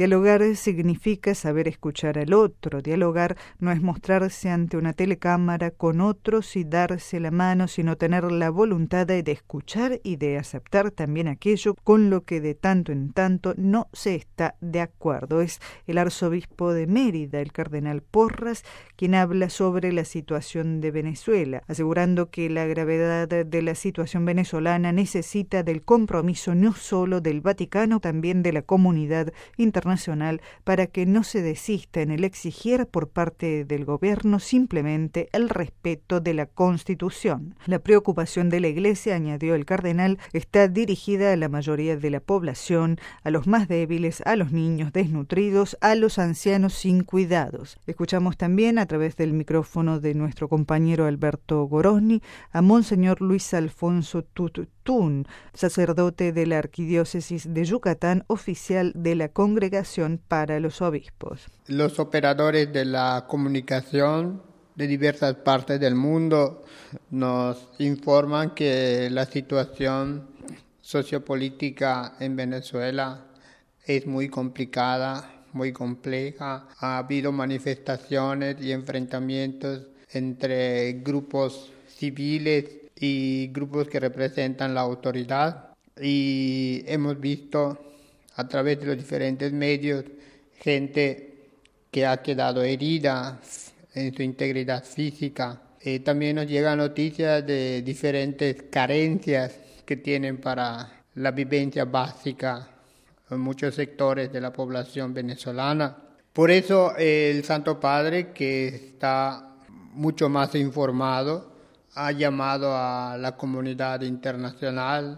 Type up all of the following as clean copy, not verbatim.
Dialogar significa saber escuchar al otro. Dialogar no es mostrarse ante una telecámara con otros y darse la mano, sino tener la voluntad de escuchar y de aceptar también aquello con lo que de tanto en tanto no se está de acuerdo. Es el arzobispo de Mérida, el cardenal Porras, quien habla sobre la situación de Venezuela, asegurando que la gravedad de la situación venezolana necesita del compromiso no solo del Vaticano, también de la comunidad internacional, para que no se desista en el exigir por parte del gobierno simplemente el respeto de la Constitución. La preocupación de la Iglesia, añadió el cardenal, está dirigida a la mayoría de la población, a los más débiles, a los niños desnutridos, a los ancianos sin cuidados. Escuchamos también a través del micrófono de nuestro compañero Alberto Gorosni a Monseñor Luis Alfonso Tutún, sacerdote de la Arquidiócesis de Yucatán, oficial de la Congregación para los Obispos. Los operadores de la comunicación de diversas partes del mundo nos informan que la situación sociopolítica en Venezuela es muy complicada, muy compleja. Ha habido manifestaciones y enfrentamientos entre grupos civiles y grupos que representan la autoridad, y hemos visto a través de los diferentes medios gente que ha quedado herida en su integridad física. También nos llegan noticias de diferentes carencias que tienen para la vivencia básica en muchos sectores de la población venezolana. Por eso el Santo Padre, que está mucho más informado, ha llamado a la comunidad internacional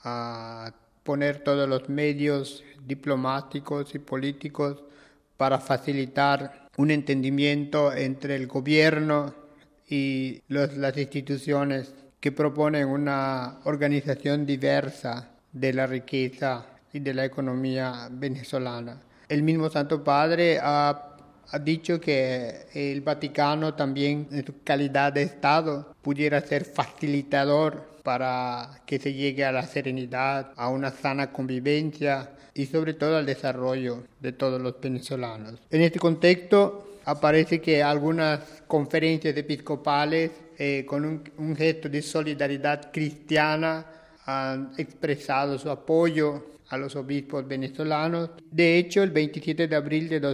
a poner todos los medios diplomáticos y políticos para facilitar un entendimiento entre el gobierno y las instituciones que proponen una organización diversa de la riqueza y de la economía venezolana. El mismo Santo Padre ha dicho que el Vaticano también, en su calidad de Estado, pudiera ser facilitador para que se llegue a la serenidad, a una sana convivencia y sobre todo al desarrollo de todos los venezolanos. En este contexto aparece que algunas conferencias episcopales con un gesto de solidaridad cristiana han expresado su apoyo a los obispos venezolanos. De hecho, el 27 de abril de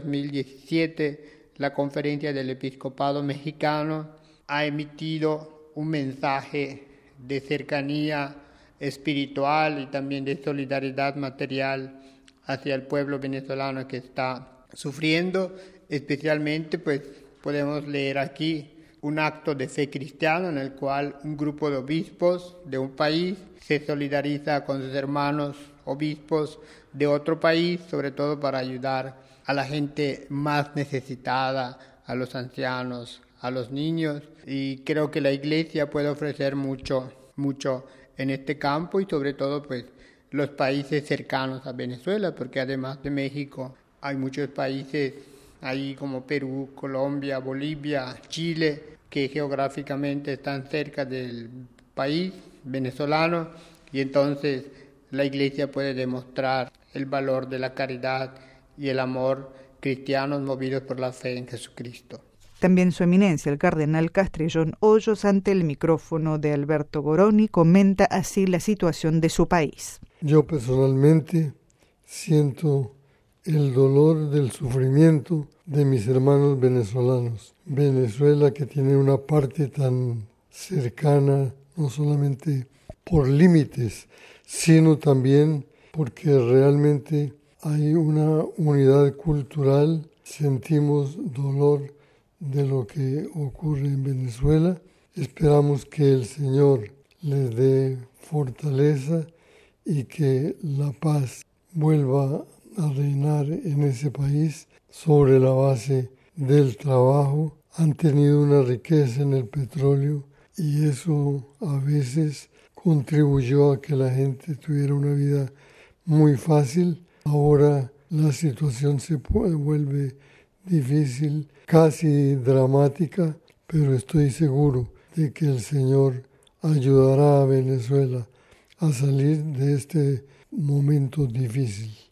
2017, la Conferencia del Episcopado Mexicano ha emitido un mensaje de cercanía espiritual y también de solidaridad material hacia el pueblo venezolano que está sufriendo. Especialmente, pues, podemos leer aquí un acto de fe cristiana en el cual un grupo de obispos de un país se solidariza con sus hermanos obispos de otro país, sobre todo para ayudar a la gente más necesitada, a los ancianos, a los niños. Y creo que la Iglesia puede ofrecer mucho en este campo, y sobre todo pues los países cercanos a Venezuela, porque además de México hay muchos países ahí como Perú, Colombia, Bolivia, Chile, que geográficamente están cerca del país venezolano, y entonces la Iglesia puede demostrar el valor de la caridad y el amor cristianos movidos por la fe en Jesucristo. También su eminencia, el cardenal Castrillón Hoyos, ante el micrófono de Alberto Gorosni, comenta así la situación de su país. Yo personalmente siento el dolor del sufrimiento de mis hermanos venezolanos. Venezuela, que tiene una parte tan cercana, no solamente por límites, sino también porque realmente hay una unidad cultural. Sentimos dolor de lo que ocurre en Venezuela. Esperamos que el Señor les dé fortaleza y que la paz vuelva a reinar en ese país sobre la base del trabajo. Han tenido una riqueza en el petróleo y eso a veces contribuyó a que la gente tuviera una vida muy fácil. Ahora la situación se vuelve difícil, casi dramática, pero estoy seguro de que el Señor ayudará a Venezuela a salir de este momento difícil.